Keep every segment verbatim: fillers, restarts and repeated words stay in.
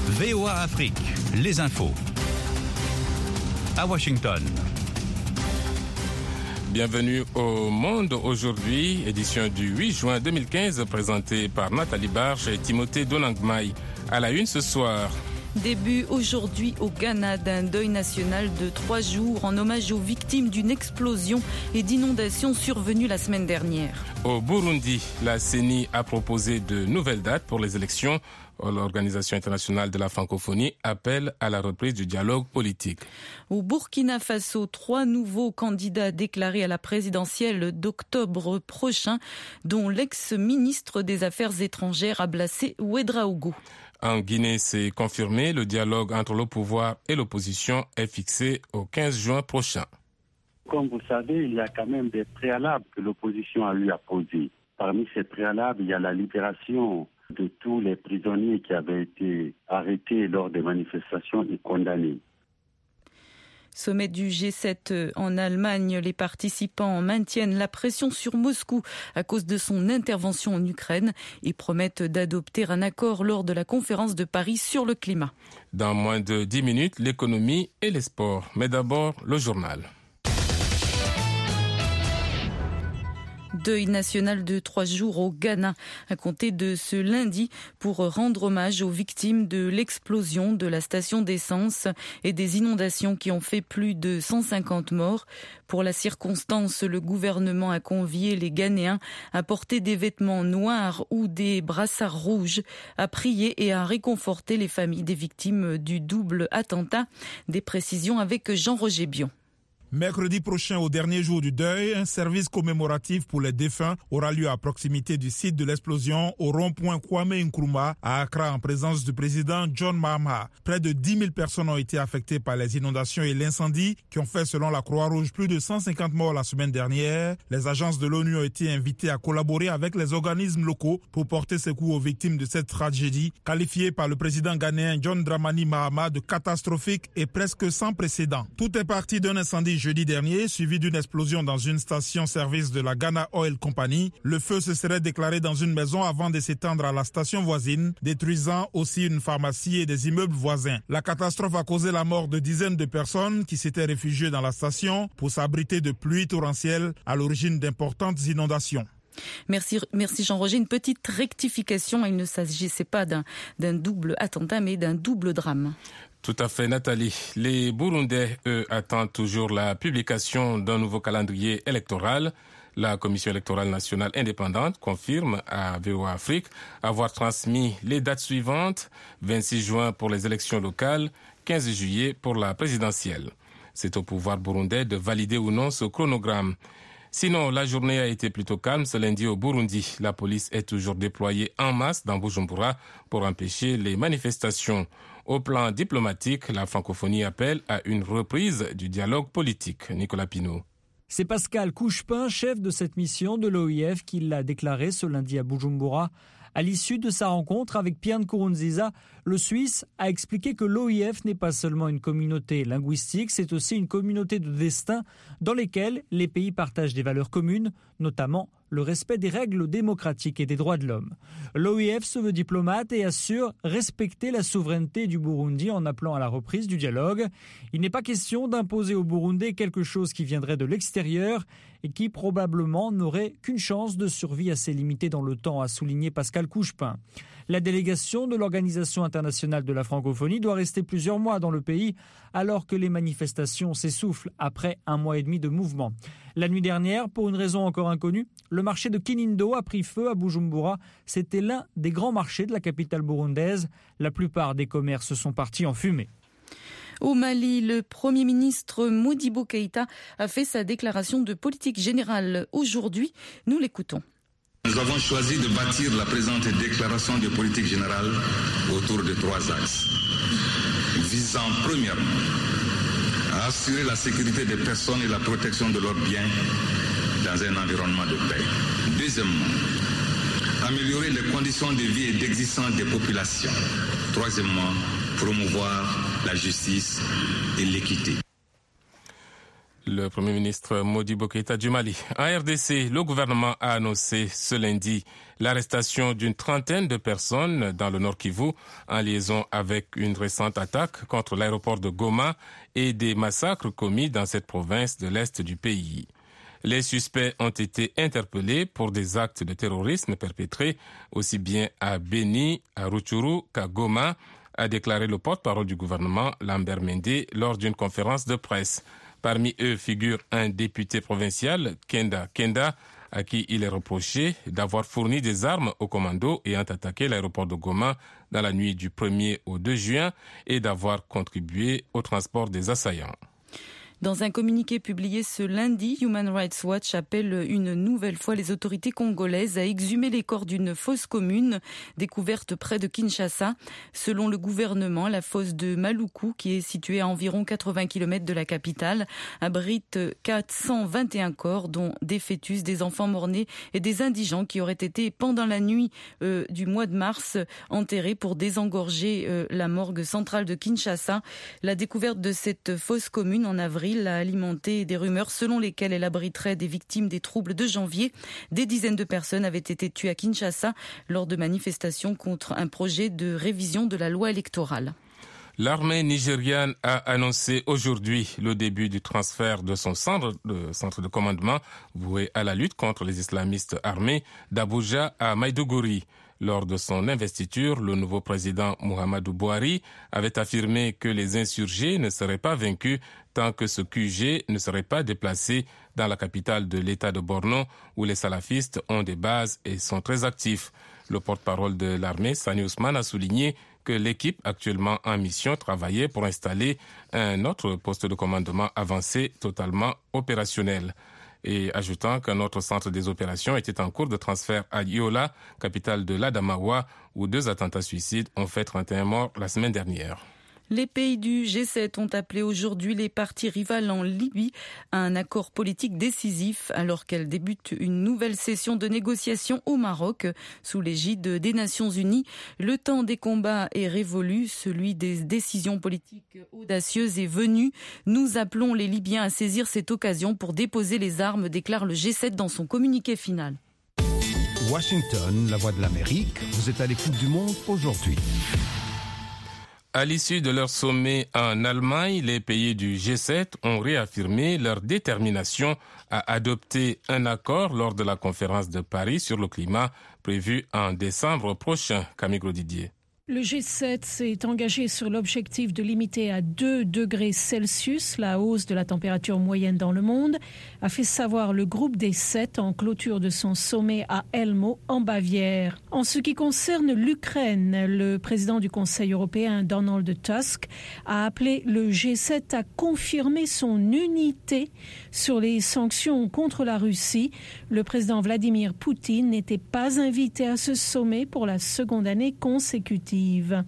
V O A Afrique, les infos. À Washington. Bienvenue au Monde aujourd'hui, édition du huit juin deux mille quinze, présentée par Nathalie Barge et Timothée Donangmai. À la une ce soir. Début aujourd'hui au Ghana d'un deuil national de trois jours en hommage aux victimes d'une explosion et d'inondations survenues la semaine dernière. Au Burundi, la C E N I a proposé de nouvelles dates pour les élections. L'Organisation internationale de la francophonie appelle à la reprise du dialogue politique. Au Burkina Faso, trois nouveaux candidats déclarés à la présidentielle d'octobre prochain, dont l'ex-ministre des Affaires étrangères Ablassé Ouédraogo. En Guinée, c'est confirmé, le dialogue entre le pouvoir et l'opposition est fixé au quinze juin prochain. Comme vous le savez, il y a quand même des préalables que l'opposition a eu à poser. Parmi ces préalables, il y a la libération de tous les prisonniers qui avaient été arrêtés lors des manifestations et condamnés. Sommet du G sept en Allemagne, les participants maintiennent la pression sur Moscou à cause de son intervention en Ukraine et promettent d'adopter un accord lors de la conférence de Paris sur le climat. Dans moins de dix minutes, l'économie et les sports. Mais d'abord, le journal. Deuil national de trois jours au Ghana, à compter de ce lundi, pour rendre hommage aux victimes de l'explosion de la station d'essence et des inondations qui ont fait plus de cent cinquante morts. Pour la circonstance, le gouvernement a convié les Ghanéens à porter des vêtements noirs ou des brassards rouges, à prier et à réconforter les familles des victimes du double attentat. Des précisions avec Jean-Roger Bion. Mercredi prochain, au dernier jour du deuil, un service commémoratif pour les défunts aura lieu à proximité du site de l'explosion au rond-point Kwame Nkrumah à Accra en présence du président John Mahama. Près de dix mille personnes ont été affectées par les inondations et l'incendie qui ont fait, selon la Croix-Rouge, plus de cent cinquante morts la semaine dernière. Les agences de l'ONU ont été invitées à collaborer avec les organismes locaux pour porter secours aux victimes de cette tragédie, qualifiée par le président ghanéen John Dramani Mahama de catastrophique et presque sans précédent. Tout est parti d'un incendie jeudi dernier, suivi d'une explosion dans une station-service de la Ghana Oil Company. Le feu se serait déclaré dans une maison avant de s'étendre à la station voisine, détruisant aussi une pharmacie et des immeubles voisins. La catastrophe a causé la mort de dizaines de personnes qui s'étaient réfugiées dans la station pour s'abriter de pluies torrentielles à l'origine d'importantes inondations. Merci, merci Jean-Roger. Une petite rectification, il ne s'agissait pas d'un, d'un double attentat, mais d'un double drame. Tout à fait, Nathalie. Les Burundais, eux, attendent toujours la publication d'un nouveau calendrier électoral. La Commission électorale nationale indépendante confirme à V O A Afrique avoir transmis les dates suivantes: vingt-six juin pour les élections locales, quinze juillet pour la présidentielle. C'est au pouvoir burundais de valider ou non ce chronogramme. Sinon, la journée a été plutôt calme ce lundi au Burundi. La police est toujours déployée en masse dans Bujumbura pour empêcher les manifestations. Au plan diplomatique, la francophonie appelle à une reprise du dialogue politique. Nicolas Pinault. C'est Pascal Couchepin, chef de cette mission de l'O I F, qui l'a déclaré ce lundi à Bujumbura. À l'issue de sa rencontre avec Pierre Nkurunziza, le Suisse a expliqué que l'O I F n'est pas seulement une communauté linguistique, c'est aussi une communauté de destin dans lesquelles les pays partagent des valeurs communes, notamment le respect des règles démocratiques et des droits de l'homme. L'O I F se veut diplomate et assure respecter la souveraineté du Burundi en appelant à la reprise du dialogue. Il n'est pas question d'imposer au Burundais quelque chose qui viendrait de l'extérieur et qui probablement n'aurait qu'une chance de survie assez limitée dans le temps, a souligné Pascal Couchepin. La délégation de l'Organisation internationale de la francophonie doit rester plusieurs mois dans le pays alors que les manifestations s'essoufflent après un mois et demi de mouvement. La nuit dernière, pour une raison encore inconnue, le marché de Kinindo a pris feu à Bujumbura. C'était l'un des grands marchés de la capitale burundaise. La plupart des commerces sont partis en fumée. Au Mali, le Premier ministre Modibo Keïta a fait sa déclaration de politique générale aujourd'hui. Nous l'écoutons. Nous avons choisi de bâtir la présente déclaration de politique générale autour de trois axes, visant premièrement à assurer la sécurité des personnes et la protection de leurs biens dans un environnement de paix. Deuxièmement, améliorer les conditions de vie et d'existence des populations. Troisièmement, promouvoir la justice et l'équité. Le Premier ministre Modibo Keïta du Mali. En R D C, le gouvernement a annoncé ce lundi l'arrestation d'une trentaine de personnes dans le Nord Kivu en liaison avec une récente attaque contre l'aéroport de Goma et des massacres commis dans cette province de l'Est du pays. Les suspects ont été interpellés pour des actes de terrorisme perpétrés aussi bien à Beni, à Rutshuru qu'à Goma, a déclaré le porte-parole du gouvernement Lambert Mende lors d'une conférence de presse. Parmi eux figure un député provincial, Kenda Kenda, à qui il est reproché d'avoir fourni des armes aux commandos ayant attaqué l'aéroport de Goma dans la nuit du premier au deux juin et d'avoir contribué au transport des assaillants. Dans un communiqué publié ce lundi, Human Rights Watch appelle une nouvelle fois les autorités congolaises à exhumer les corps d'une fosse commune découverte près de Kinshasa. Selon le gouvernement, la fosse de Maluku, qui est située à environ quatre-vingts kilomètres de la capitale, abrite quatre cent vingt et un corps, dont des fœtus, des enfants mort-nés et des indigents qui auraient été, pendant la nuit euh, du mois de mars, enterrés pour désengorger euh, la morgue centrale de Kinshasa. La découverte de cette fosse commune en avril a alimenté des rumeurs selon lesquelles elle abriterait des victimes des troubles de janvier. Des dizaines de personnes avaient été tuées à Kinshasa lors de manifestations contre un projet de révision de la loi électorale. L'armée nigériane a annoncé aujourd'hui le début du transfert de son centre de, centre de commandement voué à la lutte contre les islamistes armés d'Abuja à Maïdougouri. Lors de son investiture, le nouveau président Muhammadu Buhari avait affirmé que les insurgés ne seraient pas vaincus tant que ce Q G ne serait pas déplacé dans la capitale de l'État de Borno, où les salafistes ont des bases et sont très actifs. Le porte-parole de l'armée, Sani Ousmane, a souligné que l'équipe actuellement en mission travaillait pour installer un autre poste de commandement avancé totalement opérationnel. Et ajoutant qu'un autre centre des opérations était en cours de transfert à Yola, capitale de l'Adamawa, où deux attentats suicides ont fait trente et un morts la semaine dernière. Les pays du G sept ont appelé aujourd'hui les parties rivales en Libye à un accord politique décisif alors qu'elle débute une nouvelle session de négociations au Maroc sous l'égide des Nations Unies. Le temps des combats est révolu, celui des décisions politiques audacieuses est venu. Nous appelons les Libyens à saisir cette occasion pour déposer les armes, déclare le G sept dans son communiqué final. Washington, la voix de l'Amérique, vous êtes à l'écoute du monde aujourd'hui. À l'issue de leur sommet en Allemagne, les pays du G sept ont réaffirmé leur détermination à adopter un accord lors de la conférence de Paris sur le climat prévue en décembre prochain. Camille Grosdidier. Le G sept s'est engagé sur l'objectif de limiter à deux degrés Celsius la hausse de la température moyenne dans le monde, a fait savoir le groupe des sept en clôture de son sommet à Elmo en Bavière. En ce qui concerne l'Ukraine, le président du Conseil européen Donald Tusk a appelé le G sept à confirmer son unité sur les sanctions contre la Russie. Le président Vladimir Poutine n'était pas invité à ce sommet pour la seconde année consécutive.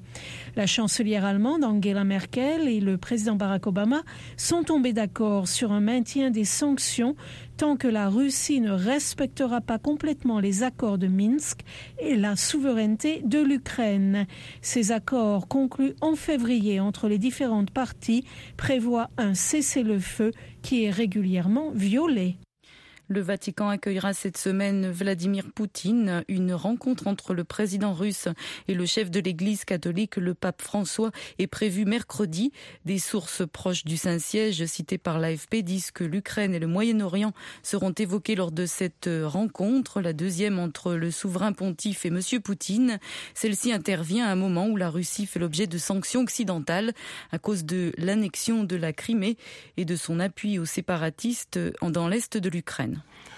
La chancelière allemande Angela Merkel et le président Barack Obama sont tombés d'accord sur un maintien des sanctions tant que la Russie ne respectera pas complètement les accords de Minsk et la souveraineté de l'Ukraine. Ces accords conclus en février entre les différentes parties prévoient un cessez-le-feu qui est régulièrement violé. Le Vatican accueillera cette semaine Vladimir Poutine. Une rencontre entre le président russe et le chef de l'Église catholique, le pape François, est prévue mercredi. Des sources proches du Saint-Siège citées par l'A F P disent que l'Ukraine et le Moyen-Orient seront évoqués lors de cette rencontre, la deuxième entre le souverain pontife et M. Poutine. Celle-ci intervient à un moment où la Russie fait l'objet de sanctions occidentales à cause de l'annexion de la Crimée et de son appui aux séparatistes dans l'est de l'Ukraine.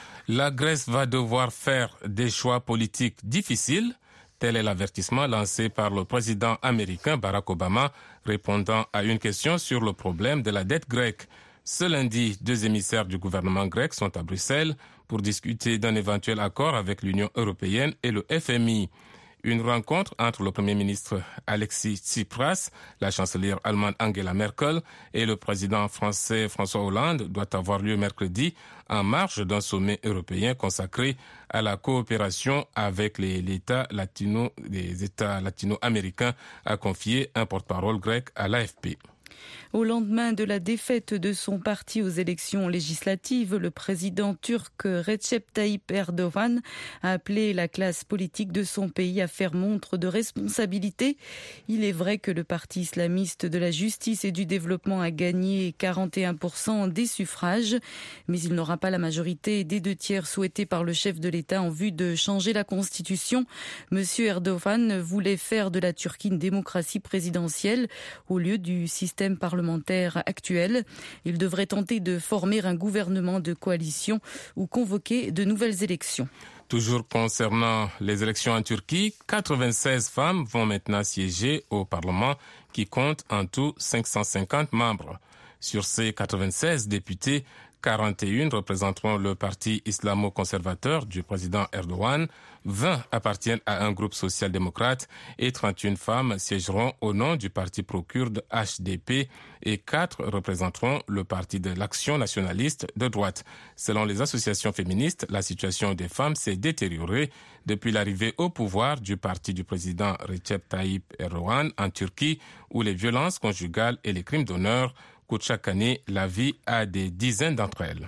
La Grèce va devoir faire des choix politiques difficiles. Tel est l'avertissement lancé par le président américain Barack Obama, répondant à une question sur le problème de la dette grecque. Ce lundi, deux émissaires du gouvernement grec sont à Bruxelles pour discuter d'un éventuel accord avec l'Union européenne et le F M I. Une rencontre entre le Premier ministre Alexis Tsipras, la chancelière allemande Angela Merkel et le président français François Hollande doit avoir lieu mercredi en marge d'un sommet européen consacré à la coopération avec les, les États latino, les États latino-américains, a confié un porte-parole grec à l'A F P. Au lendemain de la défaite de son parti aux élections législatives, le président turc Recep Tayyip Erdogan a appelé la classe politique de son pays à faire montre de responsabilité. Il est vrai que le parti islamiste de la justice et du développement a gagné quarante et un pour cent des suffrages, mais il n'aura pas la majorité des deux tiers souhaités par le chef de l'État en vue de changer la constitution. Monsieur Erdogan voulait faire de la Turquie une démocratie présidentielle au lieu du système parlementaire actuel. Il devrait tenter de former un gouvernement de coalition ou convoquer de nouvelles élections. Toujours concernant les élections en Turquie, quatre-vingt-seize femmes vont maintenant siéger au Parlement qui compte en tout cinq cent cinquante membres. Sur ces quatre-vingt-seize députés, quarante et un représenteront le parti islamo-conservateur du président Erdogan, vingt appartiennent à un groupe social-démocrate et trente et une femmes siégeront au nom du parti pro-kurde H D P et quatre représenteront le parti de l'Action nationaliste de droite. Selon les associations féministes, la situation des femmes s'est détériorée depuis l'arrivée au pouvoir du parti du président Recep Tayyip Erdogan en Turquie, où les violences conjugales et les crimes d'honneur coûtent chaque année la vie à des dizaines d'entre elles.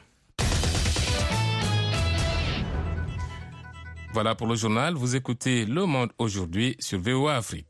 Voilà pour le journal. Vous écoutez Le Monde aujourd'hui sur V O A Afrique.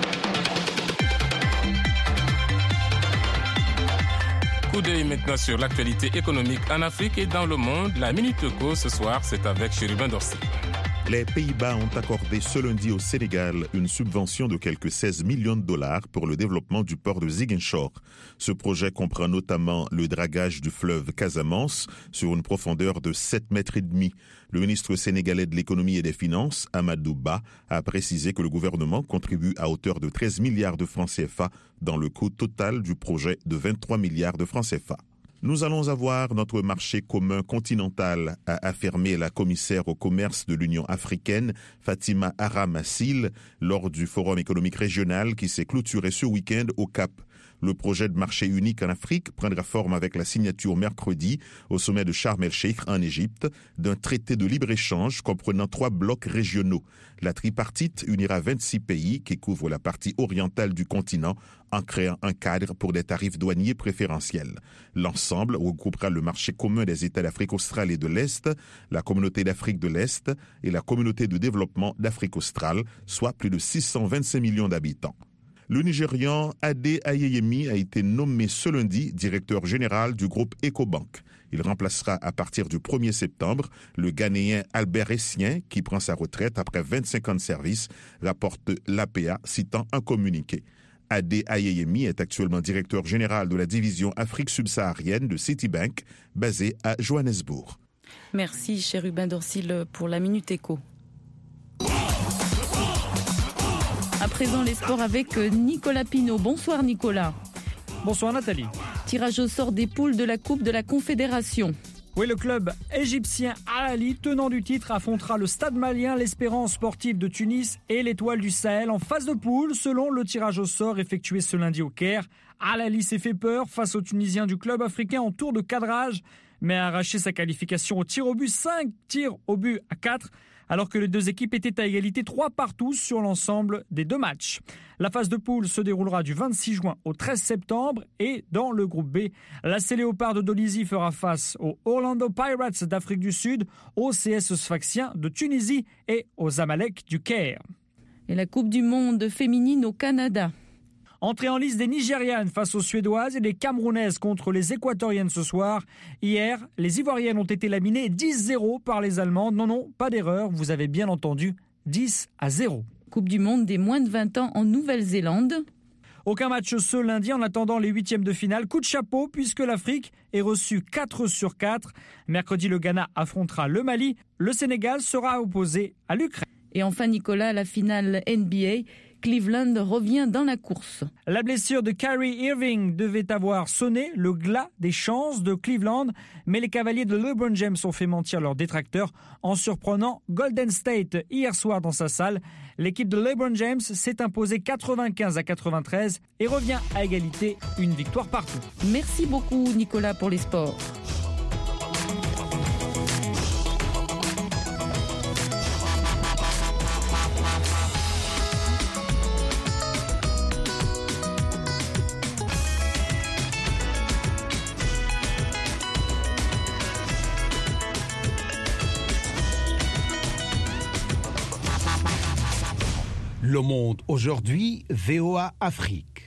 Coup d'œil maintenant sur l'actualité économique en Afrique et dans le monde. La Minute Eco ce soir, c'est avec Chérubin Dorsi. Les Pays-Bas ont accordé ce lundi au Sénégal une subvention de quelques seize millions de dollars pour le développement du port de Ziguinchor. Ce projet comprend notamment le dragage du fleuve Casamance sur une profondeur de sept mètres et demi. Le ministre sénégalais de l'économie et des finances, Amadou Ba, a précisé que le gouvernement contribue à hauteur de treize milliards de francs C F A dans le coût total du projet de vingt-trois milliards de francs C F A. Nous allons avoir notre marché commun continental, a affirmé la commissaire au commerce de l'Union africaine, Fatima Aramassil, lors du Forum économique régional qui s'est clôturé ce week-end au Cap. Le projet de marché unique en Afrique prendra forme avec la signature mercredi au sommet de Sharm el-Sheikh en Égypte d'un traité de libre-échange comprenant trois blocs régionaux. La tripartite unira vingt-six pays qui couvrent la partie orientale du continent en créant un cadre pour des tarifs douaniers préférentiels. L'ensemble regroupera le marché commun des États d'Afrique australe et de l'Est, la communauté d'Afrique de l'Est et la communauté de développement d'Afrique australe, soit plus de six cent vingt-cinq millions d'habitants. Le Nigérian Ade Ayeyemi a été nommé ce lundi directeur général du groupe Ecobank. Il remplacera à partir du premier septembre le Ghanéen Albert Essien qui prend sa retraite après vingt-cinq ans de service, rapporte l'A P A citant un communiqué. Ade Ayeyemi est actuellement directeur général de la division Afrique subsaharienne de Citibank, basée à Johannesburg. Merci Chérubin Dorsil pour la Minute Éco. À présent, les sports avec Nicolas Pinault. Bonsoir Nicolas. Bonsoir Nathalie. Tirage au sort des poules de la Coupe de la Confédération. Oui, le club égyptien Al Ahly, tenant du titre, affrontera le Stade malien, l'Espérance sportive de Tunis et l'Étoile du Sahel en phase de poule, selon le tirage au sort effectué ce lundi au Caire. Al Ahly s'est fait peur face aux Tunisiens du club africain en tour de cadrage, mais a arraché sa qualification au tir au but, cinq tirs au but à quatre. Alors que les deux équipes étaient à égalité trois partout sur l'ensemble des deux matchs. La phase de poule se déroulera du vingt-six juin au treize septembre et dans le groupe B, l'A C Léopard de Dolisie fera face aux Orlando Pirates d'Afrique du Sud, aux C S Sfaxien de Tunisie et aux Zamalek du Caire. Et la Coupe du monde féminine au Canada. Entrée en lice des Nigérianes face aux Suédoises et des Camerounaises contre les Équatoriennes ce soir. Hier, les Ivoiriennes ont été laminées dix zéro par les Allemandes. Non, non, pas d'erreur, vous avez bien entendu, dix à zéro. Coupe du monde des moins de vingt ans en Nouvelle-Zélande. Aucun match ce lundi en attendant les huitièmes de finale. Coup de chapeau puisque l'Afrique est reçue quatre sur quatre. Mercredi, le Ghana affrontera le Mali. Le Sénégal sera opposé à l'Ukraine. Et enfin, Nicolas, la finale N B A. Cleveland revient dans la course. La blessure de Kyrie Irving devait avoir sonné le glas des chances de Cleveland, mais les cavaliers de LeBron James ont fait mentir leurs détracteurs en surprenant Golden State hier soir dans sa salle. L'équipe de LeBron James s'est imposée quatre-vingt-quinze à quatre-vingt-treize et revient à égalité, une victoire partout. Merci beaucoup Nicolas pour les sports. Le Monde aujourd'hui, V O A Afrique.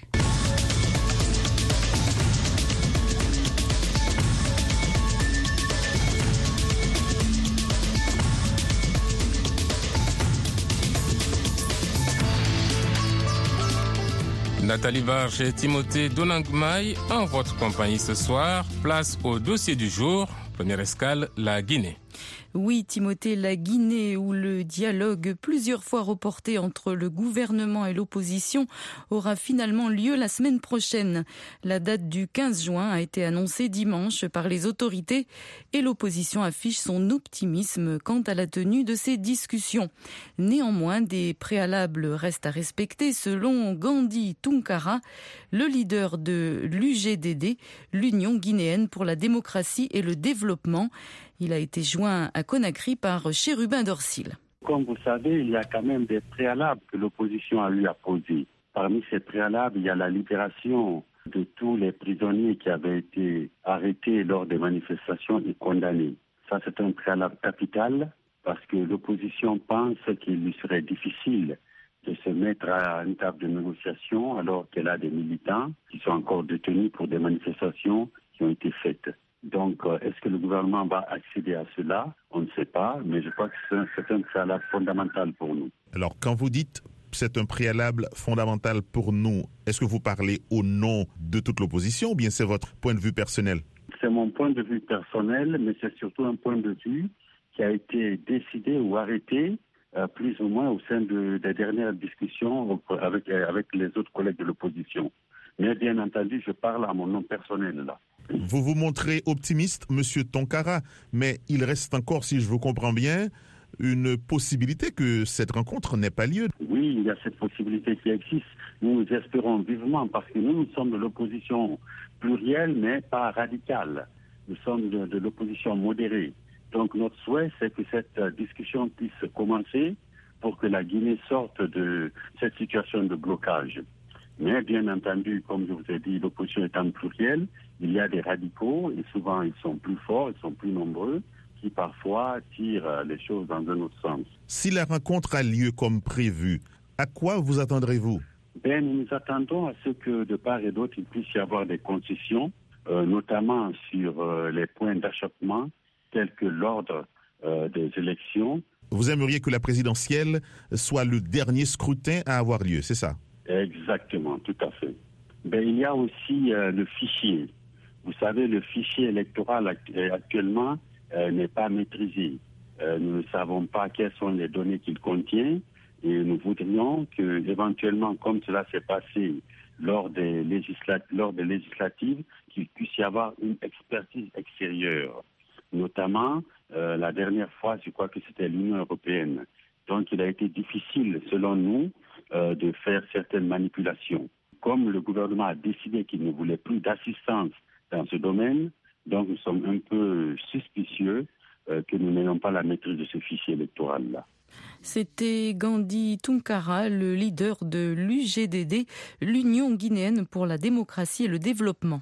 Nathalie Varge et Timothée Donangmaï en votre compagnie ce soir. Place au dossier du jour. Première escale, la Guinée. Oui, Timothée, la Guinée, où le dialogue plusieurs fois reporté entre le gouvernement et l'opposition aura finalement lieu la semaine prochaine. La date du quinze juin a été annoncée dimanche par les autorités et l'opposition affiche son optimisme quant à la tenue de ces discussions. Néanmoins, des préalables restent à respecter selon Gandhi Tunkara, le leader de l'U G D D, l'Union guinéenne pour la démocratie et le développement. Il a été joint à Conakry par Chérubin Dorsil. Comme vous savez, il y a quand même des préalables que l'opposition a eu à poser. Parmi ces préalables, il y a la libération de tous les prisonniers qui avaient été arrêtés lors des manifestations et condamnés. Ça, c'est un préalable capital parce que l'opposition pense qu'il lui serait difficile de se mettre à une table de négociation alors qu'elle a des militants qui sont encore détenus pour des manifestations qui ont été faites. Donc, est-ce que le gouvernement va accéder à cela? On ne sait pas, mais je crois que c'est un, c'est un préalable fondamental pour nous. Alors, quand vous dites c'est un préalable fondamental pour nous, est-ce que vous parlez au nom de toute l'opposition ou bien c'est votre point de vue personnel? C'est mon point de vue personnel, mais c'est surtout un point de vue qui a été décidé ou arrêté euh, plus ou moins au sein de, des dernières discussions avec, avec les autres collègues de l'opposition. Mais bien entendu, je parle à mon nom personnel là. Vous vous montrez optimiste, Monsieur Tunkara, mais il reste encore, si je vous comprends bien, une possibilité que cette rencontre n'ait pas lieu. Oui, il y a cette possibilité qui existe. Nous espérons vivement parce que nous, nous sommes de l'opposition plurielle, mais pas radicale. Nous sommes de, de l'opposition modérée. Donc notre souhait, c'est que cette discussion puisse commencer pour que la Guinée sorte de cette situation de blocage. Mais bien entendu, comme je vous ai dit, l'opposition étant plurielle, il y a des radicaux et souvent ils sont plus forts, ils sont plus nombreux, qui parfois tirent les choses dans un autre sens. Si la rencontre a lieu comme prévu, à quoi vous attendrez-vous? Ben, nous nous attendons à ce que de part et d'autre, il puisse y avoir des concessions, euh, notamment sur euh, les points d'achoppement, tels que l'ordre euh, des élections. Vous aimeriez que la présidentielle soit le dernier scrutin à avoir lieu, c'est ça? Exactement, tout à fait. Ben, il y a aussi euh, le fichier. Vous savez, le fichier électoral actuellement euh, n'est pas maîtrisé. Euh, nous ne savons pas quelles sont les données qu'il contient et nous voudrions que, éventuellement, comme cela s'est passé lors des, législat- lors des législatives, qu'il puisse y avoir une expertise extérieure. Notamment, euh, la dernière fois, je crois que c'était l'Union européenne. Donc, il a été difficile, selon nous, euh, de faire certaines manipulations. Comme le gouvernement a décidé qu'il ne voulait plus d'assistance dans ce domaine, donc nous sommes un peu suspicieux euh, que nous n'ayons pas la maîtrise de ce fichier électoral-là. C'était Gandhi Tunkara, le leader de l'U G D D, l'Union guinéenne pour la démocratie et le développement.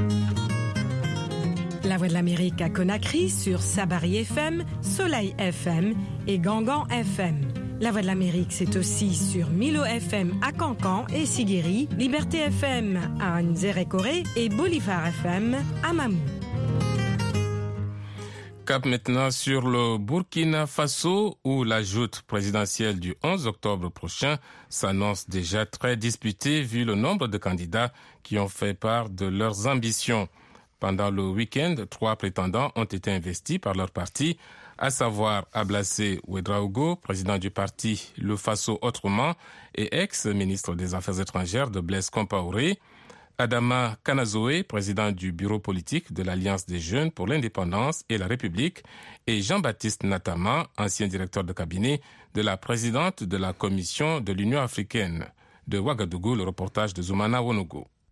La Voix de l'Amérique à Conakry sur Sabari F M, Soleil F M et Gangan F M. La Voix de l'Amérique, c'est aussi sur Milo F M à Cancan et Siguiri, Liberté F M à Nzérékoré et Bolivar F M à Mamou. Cap maintenant sur le Burkina Faso où la joute présidentielle du onze octobre prochain s'annonce déjà très disputée vu le nombre de candidats qui ont fait part de leurs ambitions. Pendant le week-end, trois prétendants ont été investis par leur parti, à savoir Ablassé Ouedraogo, président du parti Le Faso Autrement et ex-ministre des Affaires étrangères de Blaise Compaoré, Adama Kanazoé, président du bureau politique de l'Alliance des jeunes pour l'indépendance et la République, et Jean-Baptiste Natama, ancien directeur de cabinet de la présidente de la Commission de l'Union africaine. De Ouagadougou, le reportage de Zoumana Wonogo.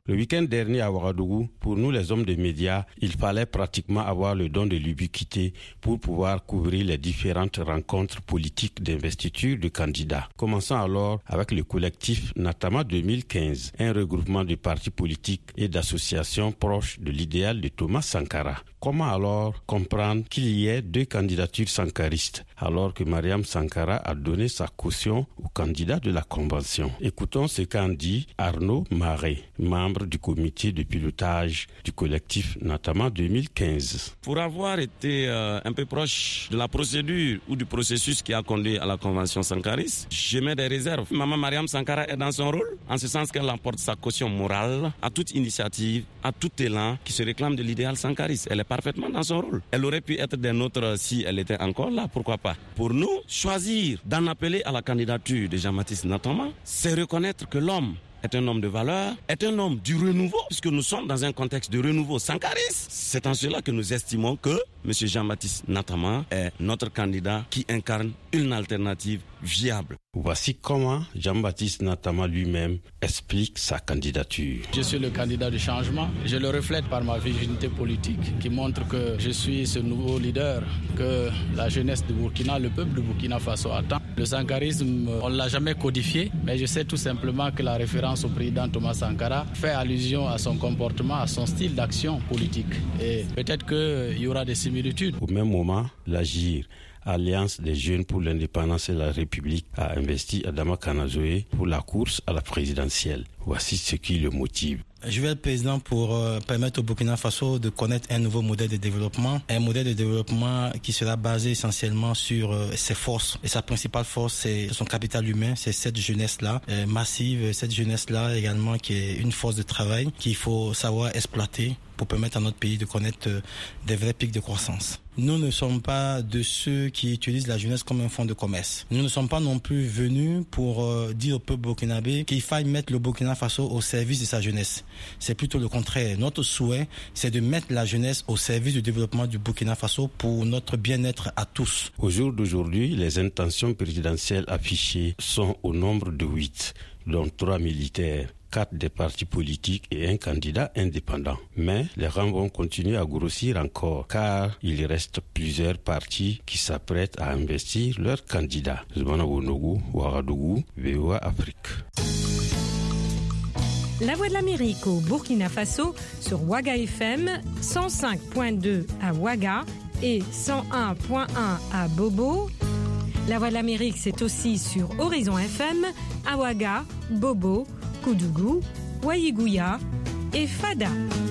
Le week-end dernier à Ouagadougou, pour nous les hommes des médias, il fallait pratiquement avoir le don de l'ubiquité pour pouvoir couvrir les différentes rencontres politiques d'investiture de candidats. Commençons alors avec le collectif Natama deux mille quinze, un regroupement de partis politiques et d'associations proches de l'idéal de Thomas Sankara. Comment alors comprendre qu'il y ait deux candidatures sankaristes alors que Mariam Sankara a donné sa caution au candidat de la Convention? Écoutons ce qu'en dit Arnaud Marais, membre du comité de pilotage du collectif Natama deux mille quinze. Pour avoir été euh, un peu proche de la procédure ou du processus qui a conduit à la Convention sankariste, je mets des réserves. Maman Mariam Sankara est dans son rôle, en ce sens qu'elle apporte sa caution morale à toute initiative, à tout élan qui se réclame de l'idéal sankariste. Elle est parfaitement dans son rôle. Elle aurait pu être des nôtres si elle était encore là, pourquoi pas. Pour nous, choisir d'en appeler à la candidature de Jean-Baptiste Natama, c'est reconnaître que l'homme est un homme de valeur, est un homme du renouveau, puisque nous sommes dans un contexte de renouveau sankariste. C'est en cela que nous estimons que M. Jean-Baptiste Natama est notre candidat qui incarne une alternative viable. Voici comment Jean-Baptiste Natama lui-même explique sa candidature. Je suis le candidat du changement. Je le reflète par ma virginité politique qui montre que je suis ce nouveau leader que la jeunesse de Burkina, le peuple de Burkina Faso attend. Le sankarisme, on ne l'a jamais codifié, mais je sais tout simplement que la référence au président Thomas Sankara fait allusion à son comportement, à son style d'action politique. Et peut-être qu'il y aura des similitudes. Au même moment, l'Agir, Alliance des jeunes pour l'indépendance et la République, a investi Adama Kanazoé pour la course à la présidentielle. Voici ce qui le motive. Je vais être président pour euh, permettre au Burkina Faso de connaître un nouveau modèle de développement, un modèle de développement qui sera basé essentiellement sur euh, ses forces. Et sa principale force, c'est son capital humain, c'est cette jeunesse-là, euh, massive, cette jeunesse-là également qui est une force de travail qu'il faut savoir exploiter pour permettre à notre pays de connaître euh, des vrais pics de croissance. Nous ne sommes pas de ceux qui utilisent la jeunesse comme un fonds de commerce. Nous ne sommes pas non plus venus pour euh, dire au peuple burkinabé qu'il faille mettre le Burkina Faso au service de sa jeunesse. C'est plutôt le contraire. Notre souhait, c'est de mettre la jeunesse au service du développement du Burkina Faso pour notre bien-être à tous. Au jour d'aujourd'hui, les intentions présidentielles affichées sont au nombre de huit, dont trois militaires, quatre des partis politiques et un candidat indépendant. Mais les rangs vont continuer à grossir encore car il reste plusieurs partis qui s'apprêtent à investir leurs candidats. Zbana Wonogu, Ouagadougou, V O A Afrique. La Voix de l'Amérique au Burkina Faso sur Ouaga F M, cent cinq virgule deux à Ouaga et cent un virgule un à Bobo. La Voix de l'Amérique, c'est aussi sur Horizon F M, à Ouaga, Bobo, Koudougou, Waïgouya et Fada.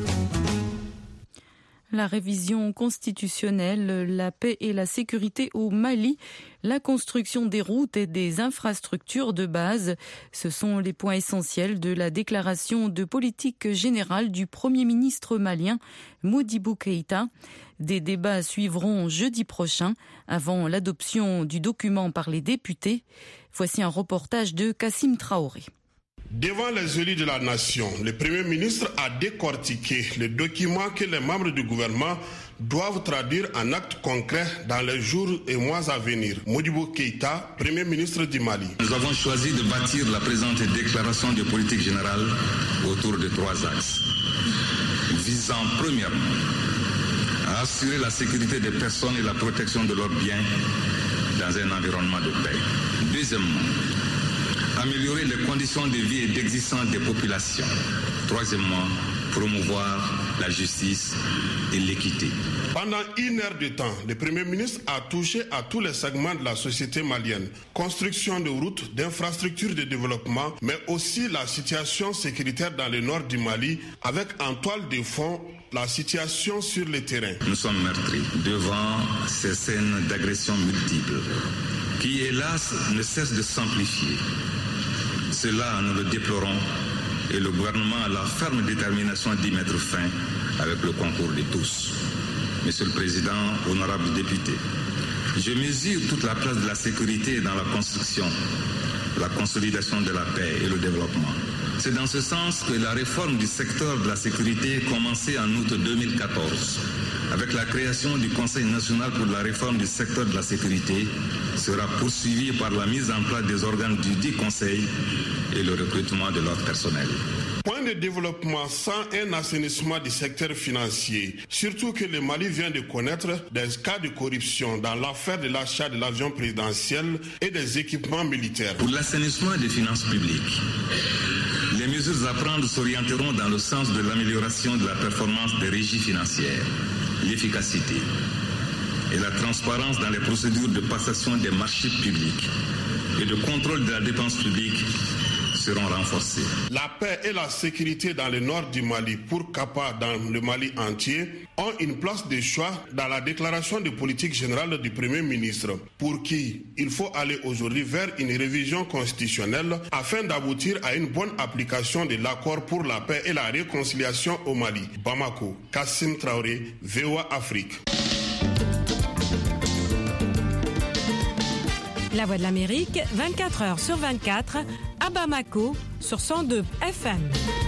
La révision constitutionnelle, la paix et la sécurité au Mali, la construction des routes et des infrastructures de base, ce sont les points essentiels de la déclaration de politique générale du Premier ministre malien Modibo Keïta. Des débats suivront jeudi prochain avant l'adoption du document par les députés. Voici un reportage de Kassim Traoré. Devant les élus de la nation, le Premier ministre a décortiqué le document que les membres du gouvernement doivent traduire en actes concrets dans les jours et mois à venir. Modibo Keïta, Premier ministre du Mali. Nous avons choisi de bâtir la présente déclaration de politique générale autour de trois axes, visant premièrement à assurer la sécurité des personnes et la protection de leurs biens dans un environnement de paix. Deuxièmement, améliorer les conditions de vie et d'existence des populations. Troisièmement, promouvoir la justice et l'équité. Pendant une heure de temps, le Premier ministre a touché à tous les segments de la société malienne. Construction de routes, d'infrastructures de développement, mais aussi la situation sécuritaire dans le nord du Mali, avec en toile de fond la situation sur le terrain. Nous sommes meurtris devant ces scènes d'agressions multiples qui, hélas, ne cessent de s'amplifier. Cela, nous le déplorons et le gouvernement a la ferme détermination d'y mettre fin avec le concours de tous. Monsieur le Président, honorables députés, je mesure toute la place de la sécurité dans la construction, la consolidation de la paix et le développement. C'est dans ce sens que la réforme du secteur de la sécurité commencée en août deux mille quatorze, avec la création du Conseil national pour la réforme du secteur de la sécurité, sera poursuivie par la mise en place des organes du dit Conseil et le recrutement de leur personnel. Point de développement sans un assainissement du secteur financier, surtout que le Mali vient de connaître des cas de corruption dans l'affaire de l'achat de l'avion présidentiel et des équipements militaires. Pour l'assainissement des finances publiques, les mesures à prendre s'orienteront dans le sens de l'amélioration de la performance des régies financières, l'efficacité et la transparence dans les procédures de passation des marchés publics et de contrôle de la dépense publique seront renforcées. La paix et la sécurité dans le nord du Mali, pour Kapa dans le Mali entier, ont une place de choix dans la déclaration de politique générale du Premier ministre, pour qui il faut aller aujourd'hui vers une révision constitutionnelle afin d'aboutir à une bonne application de l'accord pour la paix et la réconciliation au Mali. Bamako, Kassim Traoré, V O A Afrique. La Voix de l'Amérique, vingt-quatre heures sur vingt-quatre, à Bamako, sur cent deux F M.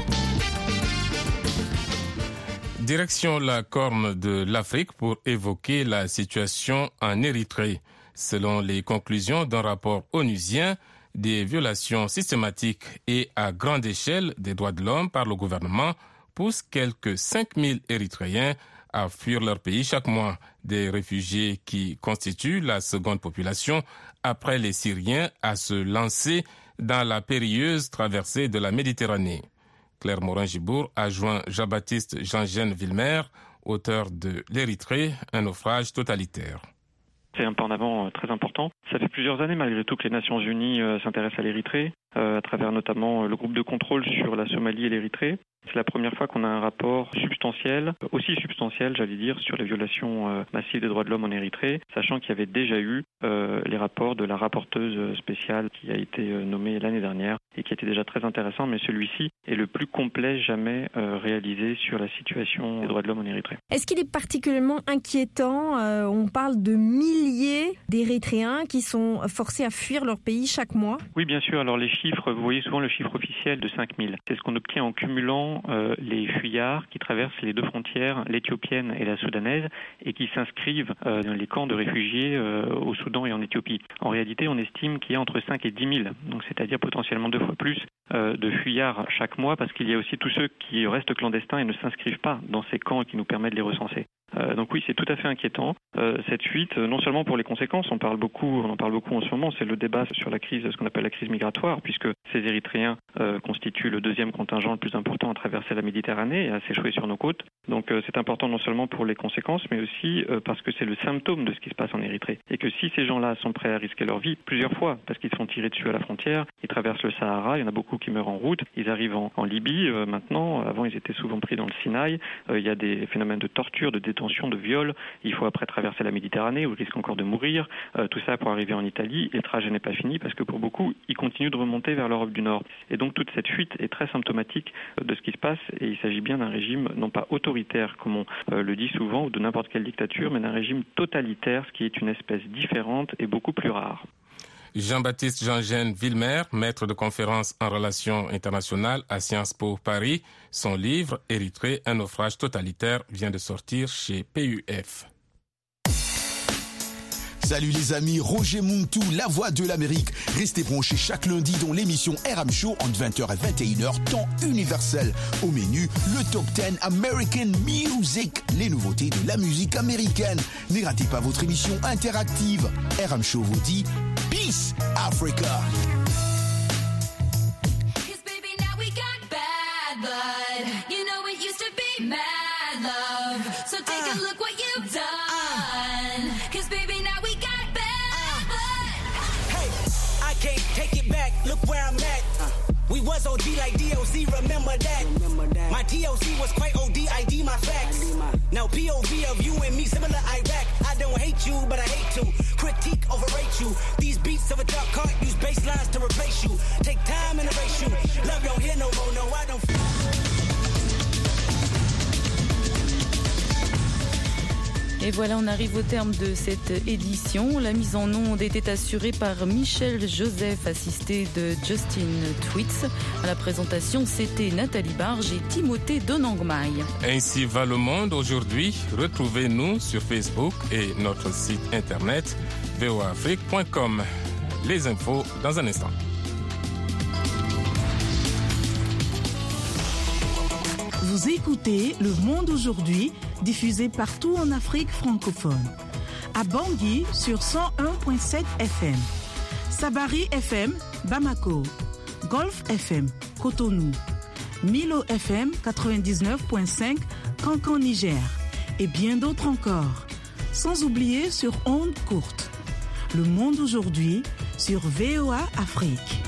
Direction la Corne de l'Afrique pour évoquer la situation en Érythrée. Selon les conclusions d'un rapport onusien, des violations systématiques et à grande échelle des droits de l'homme par le gouvernement poussent quelques cinq mille Érythréens à fuir leur pays chaque mois. Des réfugiés qui constituent la seconde population après les Syriens à se lancer dans la périlleuse traversée de la Méditerranée. Claire Morin-Gibour a joint Jean-Baptiste Jean-Gène Villemer, auteur de L'Érythrée, un naufrage totalitaire. C'est un pas en avant très important. Ça fait plusieurs années malgré tout que les Nations Unies s'intéressent à l'Érythrée, à travers notamment le groupe de contrôle sur la Somalie et l'Érythrée. C'est la première fois qu'on a un rapport substantiel, aussi substantiel, j'allais dire, sur les violations euh, massives des droits de l'homme en Érythrée, sachant qu'il y avait déjà eu euh, les rapports de la rapporteuse spéciale qui a été euh, nommée l'année dernière et qui était déjà très intéressant, mais celui-ci est le plus complet jamais euh, réalisé sur la situation des droits de l'homme en Érythrée. Est-ce qu'il est particulièrement inquiétant euh, On parle de milliers d'Érythréens qui sont forcés à fuir leur pays chaque mois. Oui, bien sûr. Alors les chiffres, vous voyez souvent le chiffre officiel de cinq mille. C'est ce qu'on obtient en cumulant Euh, les fuyards qui traversent les deux frontières, l'éthiopienne et la soudanaise, et qui s'inscrivent euh, dans les camps de réfugiés euh, au Soudan et en Éthiopie. En réalité, on estime qu'il y a entre cinq et dix mille, donc c'est-à-dire potentiellement deux fois plus euh, de fuyards chaque mois, parce qu'il y a aussi tous ceux qui restent clandestins et ne s'inscrivent pas dans ces camps qui nous permettent de les recenser. Euh, donc oui, c'est tout à fait inquiétant. Euh, cette fuite, euh, non seulement pour les conséquences, on parle beaucoup, on en parle beaucoup en ce moment, c'est le débat sur la crise, ce qu'on appelle la crise migratoire, puisque ces Érythréens euh, constituent le deuxième contingent le plus important à traverser la Méditerranée et à s'échouer sur nos côtes. Donc euh, c'est important non seulement pour les conséquences, mais aussi euh, parce que c'est le symptôme de ce qui se passe en Érythrée. Et que si ces gens-là sont prêts à risquer leur vie plusieurs fois, parce qu'ils se font tirer dessus à la frontière, ils traversent le Sahara, il y en a beaucoup qui meurent en route, ils arrivent en, en Libye euh, maintenant, avant ils étaient souvent pris dans le Sinaï, euh, il y a des phénomènes de torture, de détention, de viol, il faut après traverser la Méditerranée où ils risquent encore de mourir, euh, tout ça pour arriver en Italie, et le trajet n'est pas fini parce que pour beaucoup, ils continuent de remonter vers l'Europe du Nord. Et donc toute cette fuite est très symptomatique de ce qui se passe, et il s'agit bien d'un régime non pas autoritaire comme on euh, le dit souvent, ou de n'importe quelle dictature, mais d'un régime totalitaire, ce qui est une espèce différente et beaucoup plus rare. Jean-Baptiste Jean-Gène Villemer, maître de conférence en relations internationales à Sciences Po Paris. Son livre « Érythrée, un naufrage totalitaire » vient de sortir chez P U F. Salut les amis, Roger Muntu, la voix de l'Amérique. Restez branchés chaque lundi dans l'émission R M Show entre vingt heures et vingt et une heures, temps universel. Au menu, le Top dix American Music, les nouveautés de la musique américaine. Ne ratez pas votre émission interactive. R M Show vous dit Peace Africa. Look where I'm at. Uh, we was O D like D O C, remember that. remember that. My D O C was quite O D, I D my facts. I D my... Now P O V of you and me, similar Iraq. I don't hate you, but I hate to critique, overrate you. These beats of a dark heart use bass lines to replace you. Take time and erase you. Love don't hear no more, no, I don't. Et voilà, on arrive au terme de cette édition. La mise en onde était assurée par Michel Joseph, assisté de Justin Twitz. À la présentation, c'était Nathalie Barge et Timothée Donangmai. Ainsi va le monde aujourd'hui. Retrouvez-nous sur Facebook et notre site internet v o a afrique point com. Les infos dans un instant. Vous écoutez Le Monde aujourd'hui, diffusé partout en Afrique francophone. À Bangui sur cent un virgule sept F M, Sabari F M, Bamako, Golf F M, Cotonou, Milo F M quatre-vingt-dix-neuf virgule cinq, Cancan Niger et bien d'autres encore. Sans oublier sur ondes courtes. Le Monde aujourd'hui sur V O A Afrique.